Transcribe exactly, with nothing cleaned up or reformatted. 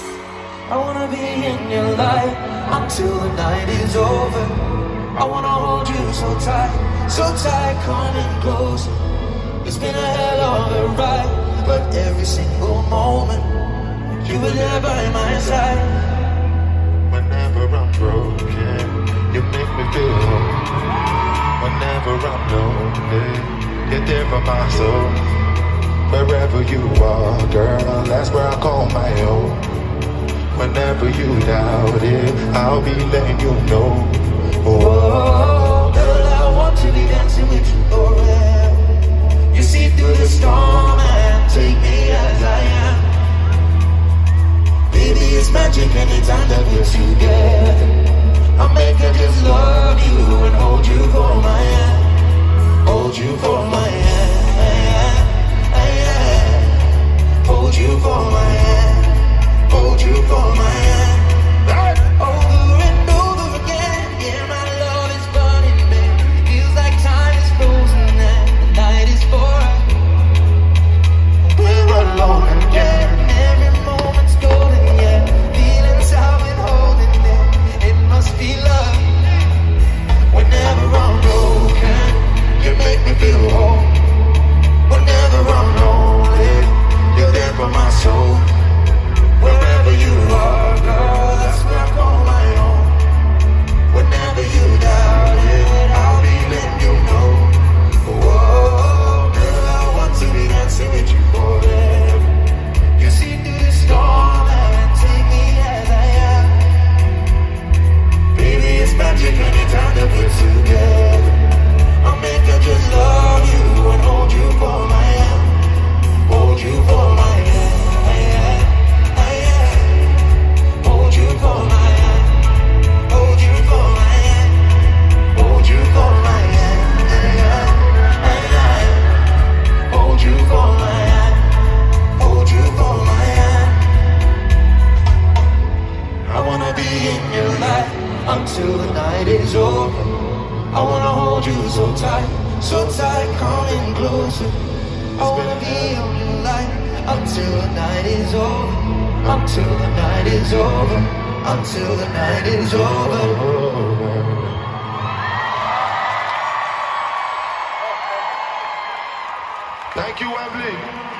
I wanna be in your life until the night is over. I wanna hold you so tight, so tight, coming closer. It's been a hell of a ride, but every single moment you were there by my side. Whenever I'm broken, you make me feel whole. Whenever I'm lonely, you're there for my soul. Wherever you are, girl, that's where I call my own. Whenever you doubt it, I'll be letting you know. Oh, girl, I want to be dancing with you forever. You see through the storm and take me as I am. Baby, it's magic anytime that we're together. I'll make her just love you and hold you for my hand. Hold you for my hand. Hold you for my hand. Hold you for my hand. Over and over again, yeah, my love is burning, babe. Feels like time is frozen and the night is for us. We're alone again. Every moment's golden, yeah. Feelings I've been holding in, it must be love. Whenever I'm broken, you make me feel whole. Whenever I'm lonely, you're there for my soul. Wherever you are, girl, that's where I call my own. Whenever you doubt it, I'll be letting you know. Oh, girl, I want to be dancing with you forever. You see through the storm and take me as I am. Baby, it's magic anytime that we're together. I'll make her just love you and hold you for my hand. Hold you for my hand. Hold you for my hand. Hold you for my hand. Hold you for my hand. Hold you for my hand. Hold you for my hand. I wanna be in your life until the night is over. I wanna hold you so tight, so tight, coming closer. I wanna be in your life until the night is over. Until the night is over. Until the night is over. Thank you, Wembley.